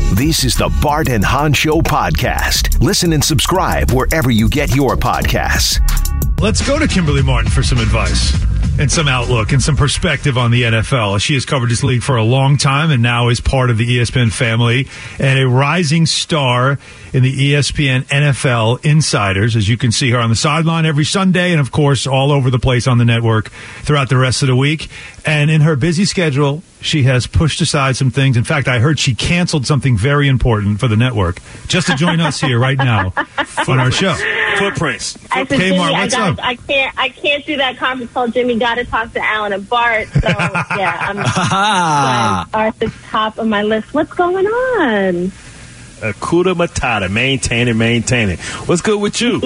This is the Bart and Hahn Show podcast. Listen and subscribe wherever you get your podcasts. Let's go to Kimberly Martin for some advice and some outlook and some perspective on the NFL. She has covered this league for a long time and now is part of the ESPN family and a rising star in the ESPN NFL Insiders, as you can see her on the sideline every Sunday and, of course, all over the place on the network throughout the rest of the week. And in her busy schedule, she has pushed aside some things. In fact, I heard she canceled something very important for the network just to join us here right now on our show. Footprints. I said, Jimmy, Jimmy, what's up? I can't do that conference call. Jimmy, got to talk to Alan and Bart. So yeah, I'm are at the top of my list. What's going on? Akuda Matata, maintain it. What's good with you?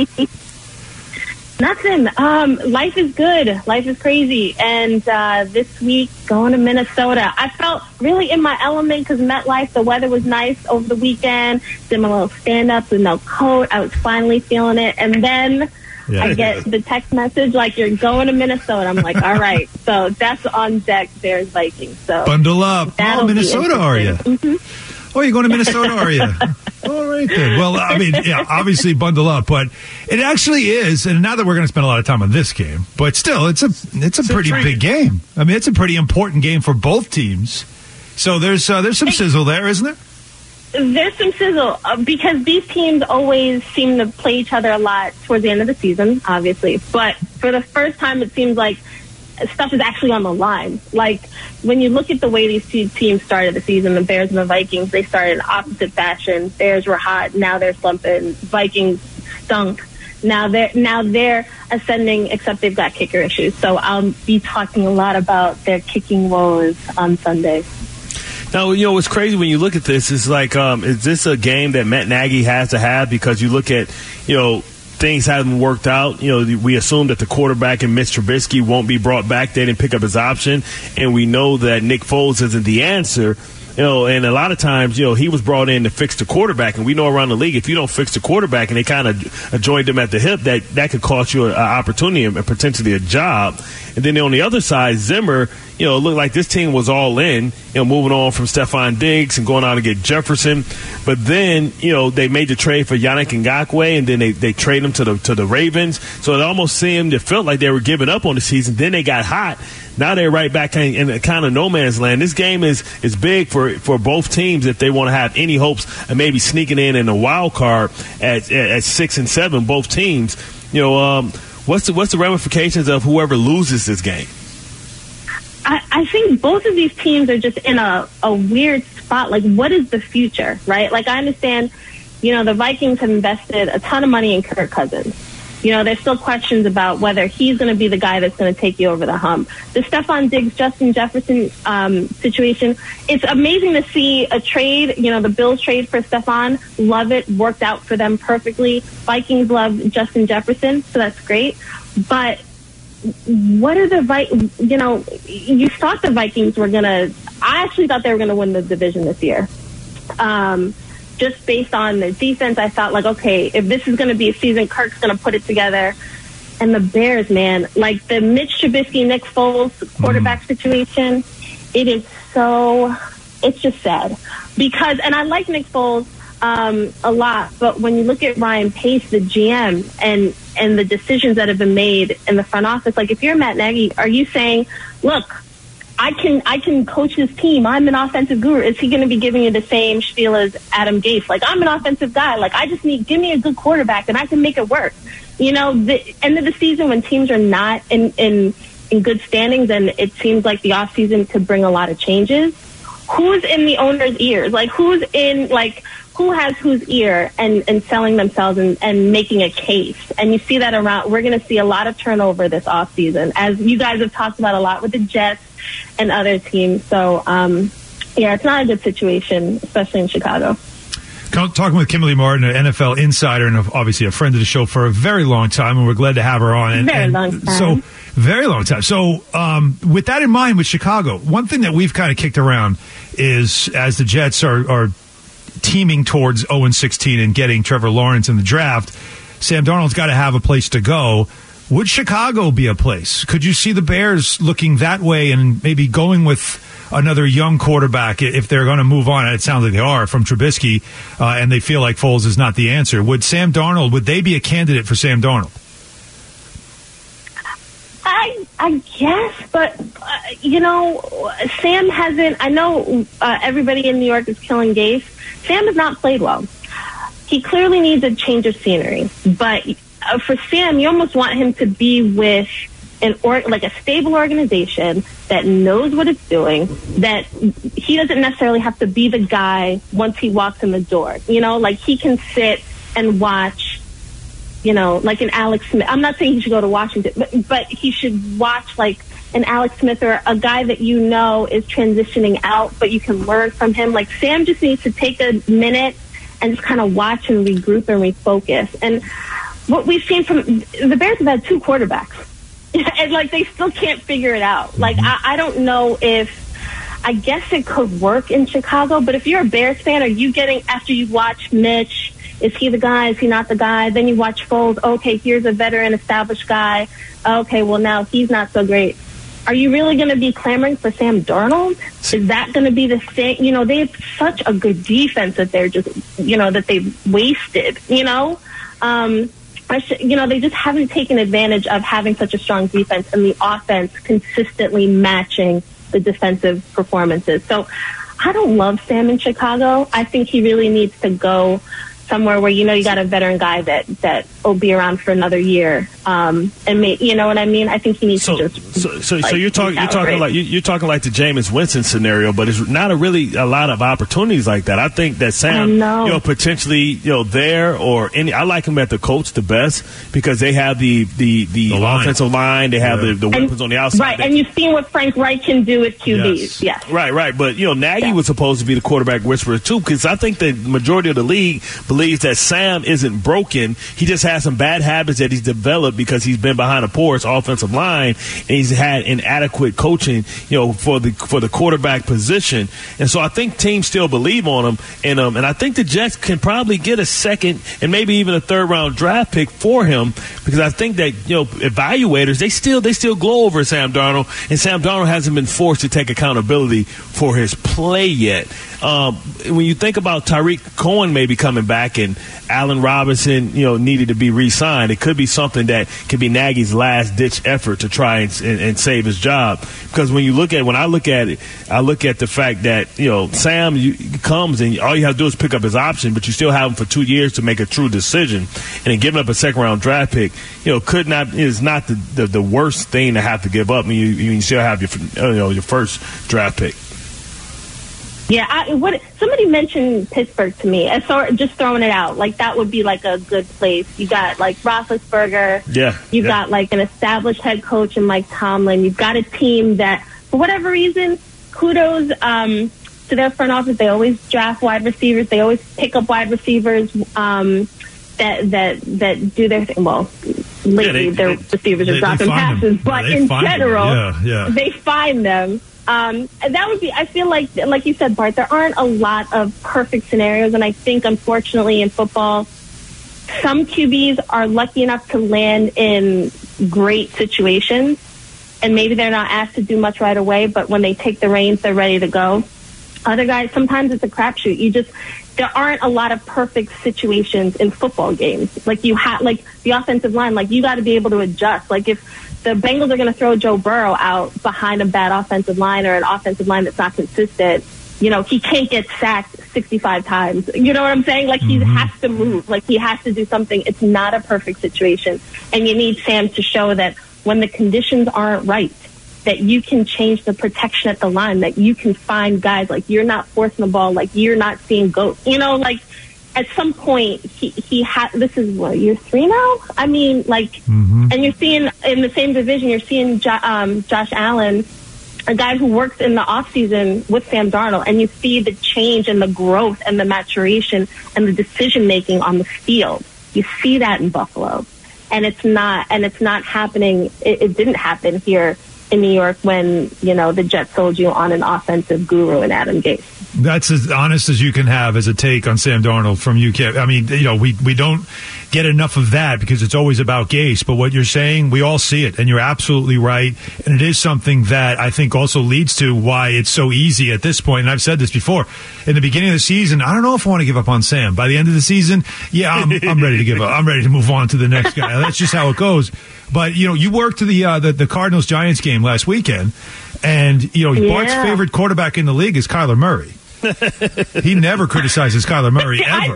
Nothing. Life is good. Life is crazy. And this week, going to Minnesota. I felt really in my element because MetLife, the weather was nice over the weekend. Did my little stand-up with no coat. I was finally feeling it. And then I get the text message like, you're going to Minnesota. I'm like, all right. So that's on deck, Bears Vikings. So bundle up. Oh, Minnesota, are you? Mm-hmm. Oh, you're going to Minnesota, are you? All right, then. Well, I mean, yeah, obviously bundle up, but it actually is, and now that we're going to spend a lot of time on this game, but still, it's a pretty big game. I mean, it's a pretty important game for both teams. So there's some sizzle there, isn't there? There's some sizzle because these teams always seem to play each other a lot towards the end of the season, obviously. But for the first time, it seems like stuff is actually on the line. Like, when you look at the way these two teams started the season, the Bears and the Vikings, they started in opposite fashion. Bears were hot, now they're slumping. Vikings stunk. Now they're ascending, except they've got kicker issues. So I'll be talking a lot about their kicking woes on Sunday. Now, what's crazy when you look at this is like, is this a game that Matt Nagy has to have? Because you look at, things haven't worked out. We assume that the quarterback and Mitch Trubisky won't be brought back. They didn't pick up his option. And we know that Nick Foles isn't the answer. And a lot of times, he was brought in to fix the quarterback. And we know around the league, if you don't fix the quarterback and they kind of joined him at the hip, that could cost you an opportunity and potentially a job. And then on the other side, Zimmer, it looked like this team was all in, moving on from Stephon Diggs and going out to get Jefferson. But then, they made the trade for Yannick Ngakoue, and then they traded him to the Ravens. So it almost seemed, it felt like they were giving up on the season. Then they got hot. Now they're right back in kind of no man's land. This game is big for both teams if they want to have any hopes of maybe sneaking in a wild card at 6-7. Both teams, what's the ramifications of whoever loses this game? I think both of these teams are just in a weird spot. Like, what is the future, right? Like, I understand, the Vikings have invested a ton of money in Kirk Cousins. There's still questions about whether he's going to be the guy that's going to take you over the hump. The Stephon Diggs, Justin Jefferson situation, it's amazing to see a trade, the Bills trade for Stephon. Love it. Worked out for them perfectly. Vikings love Justin Jefferson, so that's great. But what are the Vikings? You thought the Vikings were going to – I actually thought they were going to win the division this year. Just based on their defense, I thought, like, okay, if this is going to be a season, Kirk's going to put it together. And the Bears, man, like the Mitch Trubisky, Nick Foles quarterback situation, it's just sad. Because, and I like Nick Foles a lot, but when you look at Ryan Pace, the GM, and the decisions that have been made in the front office, like, if you're Matt Nagy, are you saying, look, I can coach this team. I'm an offensive guru. Is he going to be giving you the same spiel as Adam Gase? Like, I'm an offensive guy. Like, I just give me a good quarterback and I can make it work. The end of the season when teams are not in good standings and it seems like the offseason could bring a lot of changes, who's in the owner's ears? Like, who has whose ear and selling themselves and making a case? And you see that around. We're going to see a lot of turnover this offseason, as you guys have talked about a lot with the Jets and other teams. So, it's not a good situation, especially in Chicago. Talking with Kimberly Martin, an NFL insider and obviously a friend of the show for a very long time, and we're glad to have her on. Very long time. So, with that in mind, with Chicago, one thing that we've kind of kicked around is, as the Jets are teaming towards 0-16 and getting Trevor Lawrence in the draft, Sam Darnold's got to have a place to go. Would Chicago be a place? Could you see the Bears looking that way and maybe going with another young quarterback, if they're going to move on, and it sounds like they are, from Trubisky, and they feel like Foles is not the answer, would they be a candidate for Sam Darnold? I guess, but, Sam hasn't, I know everybody in New York is killing Gase. Sam has not played well. He clearly needs a change of scenery, but for Sam, you almost want him to be with a stable organization that knows what it's doing, that he doesn't necessarily have to be the guy once he walks in the door. He can sit and watch, like an Alex Smith. I'm not saying he should go to Washington, but he should watch like an Alex Smith or a guy that is transitioning out, but you can learn from him. Like Sam just needs to take a minute and just kind of watch and regroup and refocus. And what we've seen from the Bears have had 2 quarterbacks. And they still can't figure it out. I don't know I guess it could work in Chicago, but if you're a Bears fan, are you getting, after you've watched Mitch, is he the guy, is he not the guy? Then you watch Foles, okay, here's a veteran established guy. Okay, well now he's not so great. Are you really going to be clamoring for Sam Darnold? Is that going to be the thing? They have such a good defense that they're just, that they've wasted, they just haven't taken advantage of having such a strong defense and the offense consistently matching the defensive performances. So I don't love Sam in Chicago. I think he really needs to go somewhere where you got a veteran guy that will be around for another year, and you know what I mean. I think he needs to just. So you're talking like the Jameis Winston scenario, but it's not really a lot of opportunities like that. I think that Sam, potentially, there or any. I like him at the Colts the best because they have the offensive line, they have the weapons on the outside, right? And you've seen what Frank Reich can do with QBs, yes. Right. But Nagy was supposed to be the quarterback whisperer too, because I think the majority of the league believes that Sam isn't broken. He just has some bad habits that he's developed because he's been behind a porous offensive line and he's had inadequate coaching, for the quarterback position. And so I think teams still believe on him. And I think the Jets can probably get a second and maybe even a 3rd round draft pick for him, because I think that, evaluators, they still glow over Sam Darnold, and Sam Darnold hasn't been forced to take accountability for his play yet. When you think about Tariq Cohen maybe coming back and Allen Robinson, needed to be re-signed, it could be something that could be Nagy's last-ditch effort to try and save his job. Because when I look at it, I look at the fact that, Sam comes and all you have to do is pick up his option, but you still have him for 2 years to make a true decision. And then giving up a 2nd-round draft pick, is not the worst thing to have to give up. You still have your first draft pick. Yeah, somebody mentioned Pittsburgh to me. Just throwing it out, that would be a good place. You got Roethlisberger. Yeah. You got an established head coach in Mike Tomlin. You've got a team that, for whatever reason, kudos to their front office. They always draft wide receivers. They always pick up wide receivers that do their thing. Well, lately their receivers are dropping passes, but in general, they find them. And that would be, I feel like you said, Bart, there aren't a lot of perfect scenarios. And I think, unfortunately, in football, some QBs are lucky enough to land in great situations. And maybe they're not asked to do much right away, but when they take the reins, they're ready to go. Other guys, sometimes it's a crapshoot. There aren't a lot of perfect situations in football games. The offensive line, you got to be able to adjust. If the Bengals are going to throw Joe Burrow out behind a bad offensive line or an offensive line that's not consistent, he can't get sacked 65 times. You know what I'm saying? He has to move. He has to do something. It's not a perfect situation. And you need Sam to show that when the conditions aren't right, that you can change the protection at the line, that you can find guys, you're not forcing the ball, you're not seeing goats. At some point, he had. This is what, year 3 now. I mean, and you're seeing in the same division, you're seeing Josh Allen, a guy who works in the off season with Sam Darnold, and you see the change and the growth and the maturation and the decision making on the field. You see that in Buffalo, and it's not happening. It didn't happen here in New York when, the Jets sold you on an offensive guru in Adam Gase. That's as honest as you can have as a take on Sam Darnold from UK. I mean, we don't get enough of that because it's always about Gase. But what you're saying, we all see it, and you're absolutely right. And it is something that I think also leads to why it's so easy at this point. And I've said this before. In the beginning of the season, I don't know if I want to give up on Sam. By the end of the season, yeah, I'm ready to give up. I'm ready to move on to the next guy. That's just how it goes. But, you worked to the Cardinals-Giants game last weekend, and, Bart's favorite quarterback in the league is Kyler Murray. He never criticizes Kyler Murray, ever.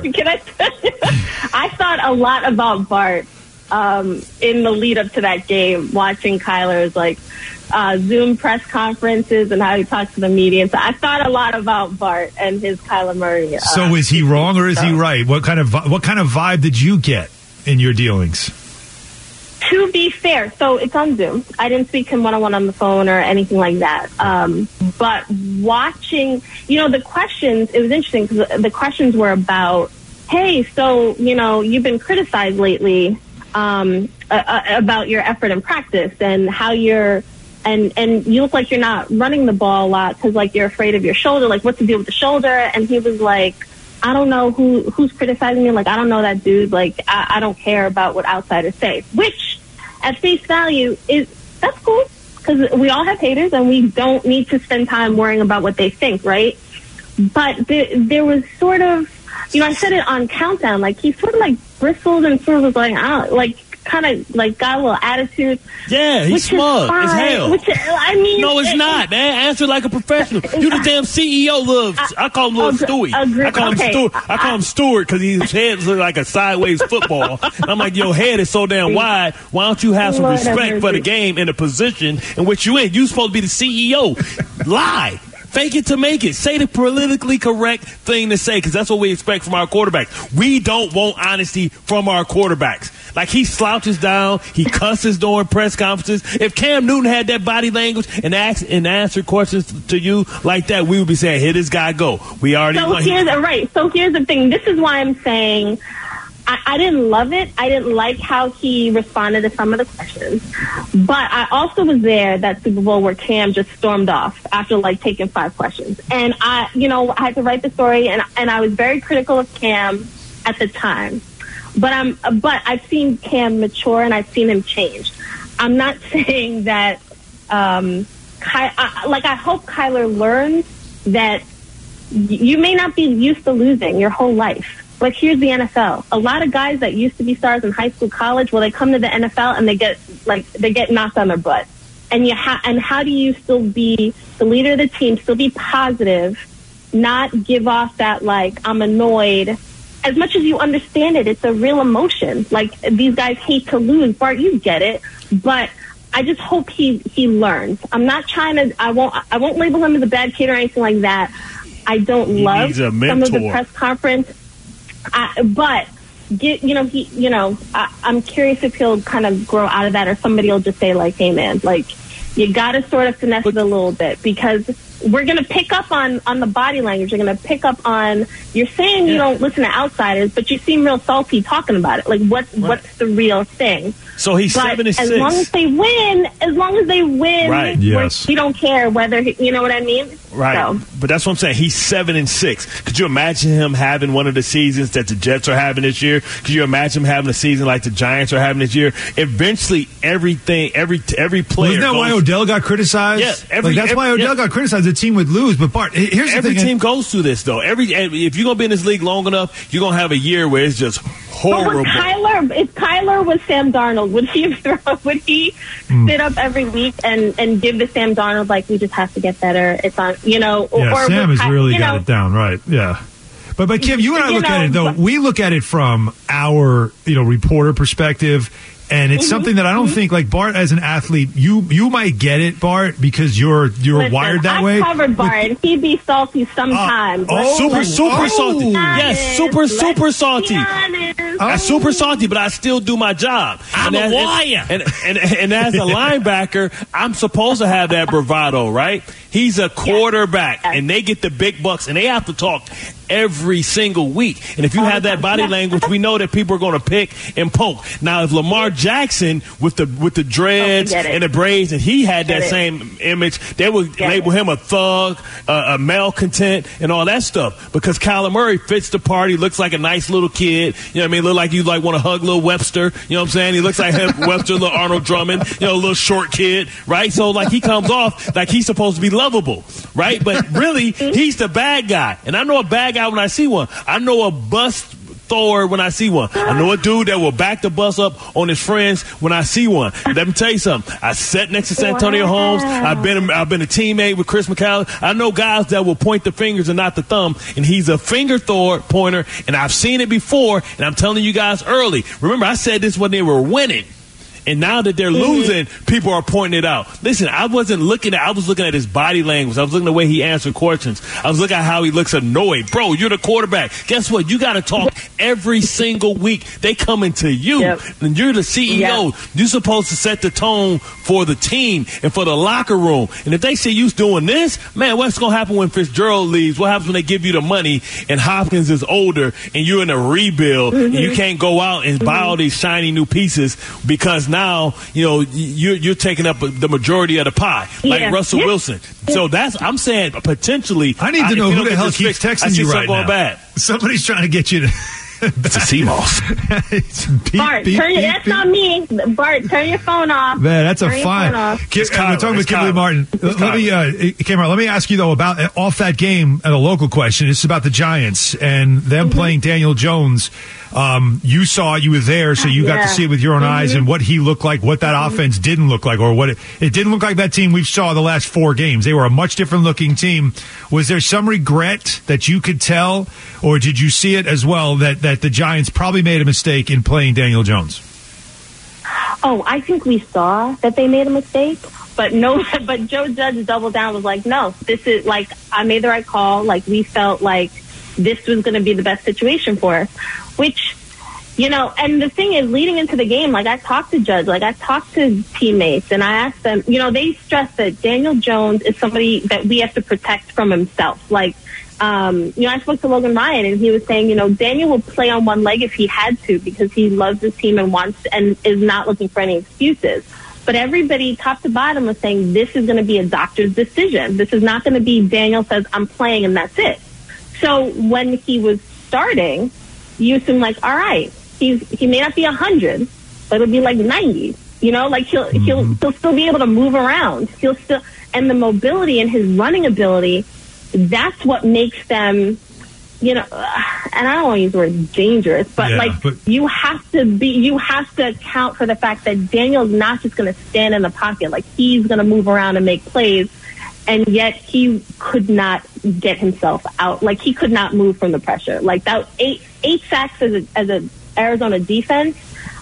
I thought a lot about Bart in the lead-up to that game, watching Kyler's, Zoom press conferences and how he talks to the media. And so I thought a lot about Bart and his Kyler Murray. So is he wrong or is he right? What kind of vibe did you get in your dealings? To be fair, so it's on Zoom. I didn't speak to him one-on-one on the phone or anything like that. But watching, the questions, it was interesting because the questions were about, hey, so, you've been criticized lately about your effort in practice and how you're, and you look like you're not running the ball a lot because, you're afraid of your shoulder. What's the deal with the shoulder? And he was like, I don't know who's criticizing me. I don't know that dude. I don't care about what outsiders say, which at face value that's cool because we all have haters and we don't need to spend time worrying about what they think, right? But there was sort of, I said it on Countdown, he sort of bristled and sort of was kind of got a little attitude. Yeah, he's smug as hell. No, it's not, man. Answer like a professional. You the damn CEO, I call him Little Stewie. I call him Stewart because his head looks like a sideways football. I'm like, your head is so damn wide. Why don't you have some respect for the game and the position in which you in? You supposed to be the CEO. Lie. Fake it to make it. Say the politically correct thing to say because that's what we expect from our quarterbacks. We don't want honesty from our quarterbacks. He slouches down, he cusses during press conferences. If Cam Newton had that body language and answered questions to you like that, we would be saying, here this guy go. We already So here's the thing. This is why I'm saying I didn't love it. I didn't like how he responded to some of the questions. But I also was there that Super Bowl where Cam just stormed off after taking 5 questions. And I had to write the story and I was very critical of Cam at the time. But I've seen Cam mature and I've seen him change. I'm not saying that I hope Kyler learns that you may not be used to losing your whole life. But here's the NFL. A lot of guys that used to be stars in high school, college, they come to the NFL and they get knocked on their butt. And how do you still be the leader of the team, still be positive, not give off that I'm annoyed. As much as you understand it, it's a real emotion. These guys hate to lose. Bart, you get it. But I just hope he learns. I'm not trying to. I won't label him as a bad kid or anything like that. I don't love some of the press conference. But I'm curious if he'll kind of grow out of that, or somebody will just say hey man, you got to sort of finesse it a little bit because we're going to pick up on the body language. You're going to pick up on, you're saying you don't listen to outsiders, but you seem real salty talking about it. What's the real thing? So he's 7-6. As long as they win, right. Yes. We don't care whether, you know what I mean? Right. So. But that's what I'm saying. He's 7-6. Could you imagine him having one of the seasons that the Jets are having this year? Could you imagine him having a season like the Giants are having this year? Eventually, every player. Isn't that why Odell got criticized? Yeah. That's why Odell got criticized. The team would lose. But Bart, here's the thing. Every team goes through this, though. If you're going to be in this league long enough, you're going to have a year where it's just horrible. But if Kyler was Sam Darnold, would he sit up every week and give the Sam Darnold we just have to get better? It's on, or Sam has really got it down, right? Yeah. But Kim, you and I look at it though. We look at it from our reporter perspective. And it's something that I don't think, Bart, as an athlete, you might get it, Bart, because you're wired that way. I covered Bart, and he'd be salty sometimes. Super salty. Yes, super salty. Super salty, but I still do my job. I'm a liar. And as a linebacker, I'm supposed to have that bravado, right? He's a quarterback, and they get the big bucks, and they have to talk every single week. And if you have that body language, we know that people are going to pick and poke. Now, if Lamar Jackson with the dreads and the braids, and he had that same image, they would label him a thug, a malcontent, and all that stuff. Because Kyler Murray fits the party, looks like a nice little kid. You know what I mean? Look like you like want to hug little Webster. You know what I'm saying? He looks like him, Webster, little Arnold Drummond, you know, a little short kid, right? So like he comes off like he's supposed to be lovable, right? But really, he's the bad guy. And I know a bad guy when I see one. I know a bust Thor when I see one. I know a dude that will back the bus up on his friends when I see one. Let me tell you something. I sat next to Santonio Holmes. I've been a teammate with Chris McCallum. I know guys that will point the fingers and not the thumb, and he's a finger Thor pointer, and I've seen it before, and I'm telling you guys early. Remember, I said this when they were winning. And now that they're losing, people are pointing it out. Listen, I was looking at his body language. I was looking at the way he answered questions. I was looking at how he looks annoyed. Bro, you're the quarterback. Guess what? You got to talk every single week. They coming to you. And you're the CEO. You're supposed to set the tone for the team and for the locker room. And if they see you doing this, man, what's going to happen when Fitzgerald leaves? What happens when they give you the money and Hopkins is older and you're in a rebuild and you can't go out and buy all these shiny new pieces because now, you know, you're taking up the majority of the pie, like Russell Wilson. So I'm saying potentially. I need to know who the hell keeps texting you right now. Bad. Somebody's trying to get you to. It's a CMOS. Bart, that's not me. Bart, turn your phone off. Man, that's a fine. We're talking with Kimberly Martin. Let me ask you, though, about off that game at a local question. It's about the Giants and them playing Daniel Jones. You saw it, you were there, so you got to see it with your own eyes and what he looked like, what that offense didn't look like, or what it didn't look like that team we saw the last 4 games. They were a much different looking team. Was there some regret that you could tell, or did you see it as well that the Giants probably made a mistake in playing Daniel Jones? Oh, I think we saw that they made a mistake, but Joe Judge doubled down, was like, no, this is like, I made the right call. Like, we felt like this was going to be the best situation for us, which, you know, and the thing is, leading into the game, like, I talked to Judge, like, I talked to teammates, and I asked them, you know, they stressed that Daniel Jones is somebody that we have to protect from himself. Like, you know, I spoke to Logan Ryan, and he was saying, you know, Daniel will play on one leg if he had to because he loves his team and wants and is not looking for any excuses. But everybody, top to bottom, was saying this is going to be a doctor's decision. This is not going to be Daniel says, I'm playing, and that's it. So when he was starting, you assume, like, all right, he may not be 100, but it'll be like 90. You know, like he'll still be able to move around. And the mobility and his running ability, that's what makes them, you know, and I don't want to use the word dangerous, but you have to account for the fact that Daniel's not just going to stand in the pocket. Like, he's going to move around and make plays. And yet he could not get himself out. Like, he could not move from the pressure. Like, that 8 sacks as a Arizona defense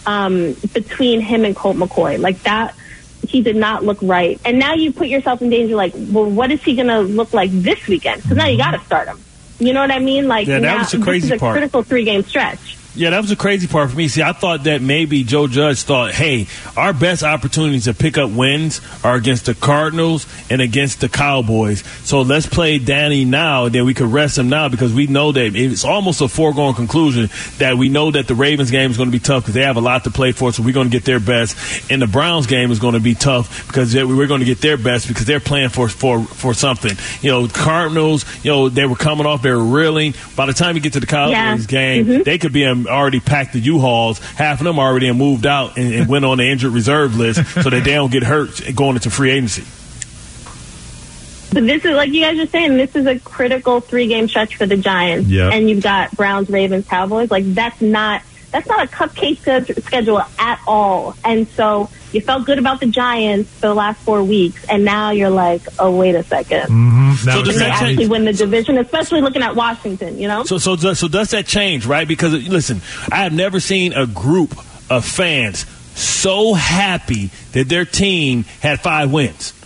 between him and Colt McCoy. Like, that, he did not look right. And now you put yourself in danger. Like, well, what is he going to look like this weekend? Because now you got to start him. You know what I mean? Like, yeah, that was the crazy this is a part. Critical 3-game stretch. Yeah, that was the crazy part for me. See, I thought that maybe Joe Judge thought, hey, our best opportunities to pick up wins are against the Cardinals and against the Cowboys. So let's play Danny now, then we could rest him now because we know that it's almost a foregone conclusion that we know that the Ravens game is going to be tough because they have a lot to play for, so we're going to get their best. And the Browns game is going to be tough because we're going to get their best because they're playing for something. You know, Cardinals, you know, they were coming off, they were reeling. By the time you get to the Cowboys game, they could be already packed the U-Hauls. Half of them already moved out and went on the injured reserve list so that they don't get hurt going into free agency. But this is, like you guys are saying, this is a critical 3-game stretch for the Giants. Yep. And you've got Browns, Ravens, Cowboys. Like, that's not a cupcake schedule at all. And so you felt good about the Giants for the last 4 weeks, and now you're like, oh, wait a second. So does they that actually change? Win the division, especially looking at Washington, you know? So does that change, right? Because, listen, I have never seen a group of fans so happy that their team had 5 wins.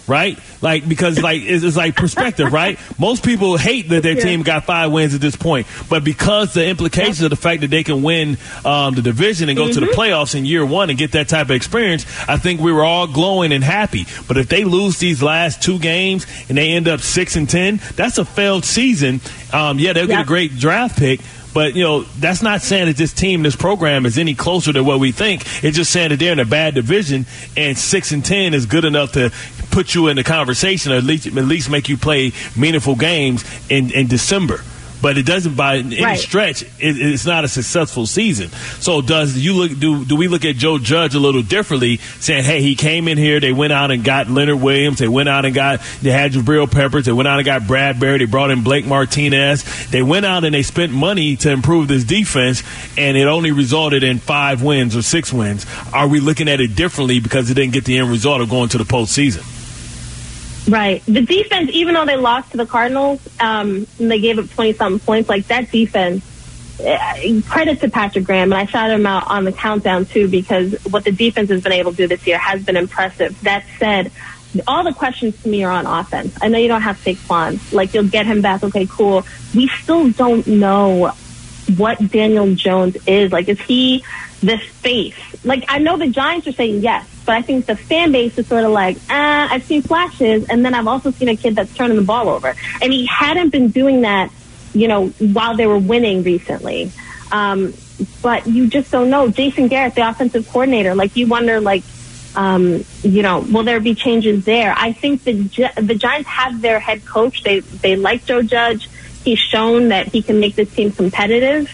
right? Like, because like it's like perspective, right? Most people hate that their team got 5 wins at this point, but because the implications of the fact that they can win the division and go to the playoffs in year one and get that type of experience, I think we were all glowing and happy. But if they lose these last 2 games and they end up 6-10, that's a failed season. They'll get a great draft pick. But, that's not saying that this team, this program is any closer to what we think. It's just saying that they're in a bad division and 6-10 is good enough to put you in the conversation or at least make you play meaningful games in December. But it doesn't, by any stretch, it's not a successful season. So do we look at Joe Judge a little differently, saying, hey, he came in here, they went out and got Leonard Williams, they had Jabril Peppers, they went out and got Bradbury, they brought in Blake Martinez, they went out and they spent money to improve this defense, and it only resulted in 5 wins or 6 wins. Are we looking at it differently because it didn't get the end result of going to the postseason? Right. The defense, even though they lost to the Cardinals, and they gave up 20-something points, like that defense, credit to Patrick Graham, and I shouted him out on the countdown too, because what the defense has been able to do this year has been impressive. That said, all the questions to me are on offense. I know you don't have Saquon. Like, you'll get him back. Okay, cool. We still don't know what Daniel Jones is. Like, is he the face? Like, I know the Giants are saying yes, but I think the fan base is sort of like, I've seen flashes, and then I've also seen a kid that's turning the ball over. And he hadn't been doing that, while they were winning recently. But you just don't know. Jason Garrett, the offensive coordinator, like, you wonder, like, will there be changes there? I think the Giants have their head coach. They like Joe Judge. He's shown that he can make this team competitive.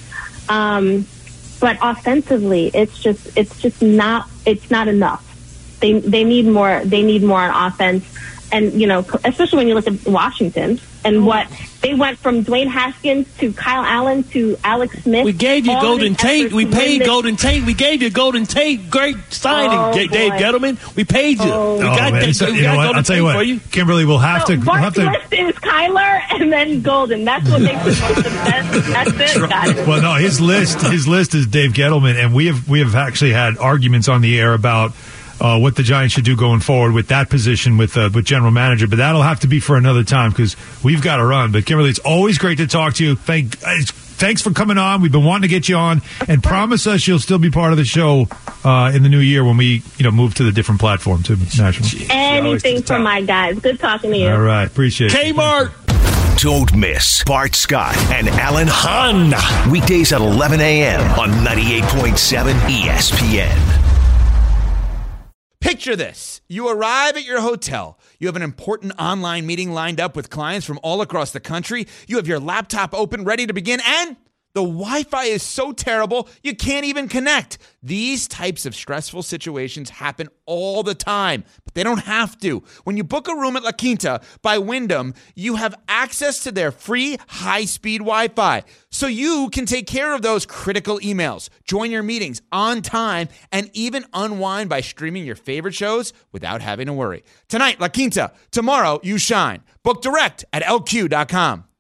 But offensively, it's just not enough. They need more. They need more on offense, and especially when you look at Washington and what they went from Dwayne Haskins to Kyle Allen to Alex Smith. We gave you Golden Tate. We paid Golden Tate. We gave you Golden Tate. Great signing, Dave Gettleman. We paid you. I'll tell you what, Kimberly, we'll have to. Bart's list is Kyler and then Golden. That's what makes it most the best. That's it. Got it. Well, no, his list is Dave Gettleman, and we have actually had arguments on the air about what the Giants should do going forward with that position with general manager. But that'll have to be for another time because we've got to run. But Kimberly, it's always great to talk to you. Thanks for coming on. We've been wanting to get you on, and promise us you'll still be part of the show in the new year when we move to the different platform too. National. Anything for my guys. Good talking to you. All right, appreciate it. Kmart. Don't miss Bart Scott and Alan Hahn. Weekdays at 11 a.m. on 98.7 ESPN. Picture this. You arrive at your hotel. You have an important online meeting lined up with clients from all across the country. You have your laptop open, ready to begin, and the Wi-Fi is so terrible, you can't even connect. These types of stressful situations happen all the time, but they don't have to. When you book a room at La Quinta by Wyndham, you have access to their free high-speed Wi-Fi, so you can take care of those critical emails, join your meetings on time, and even unwind by streaming your favorite shows without having to worry. Tonight, La Quinta. Tomorrow, you shine. Book direct at LQ.com.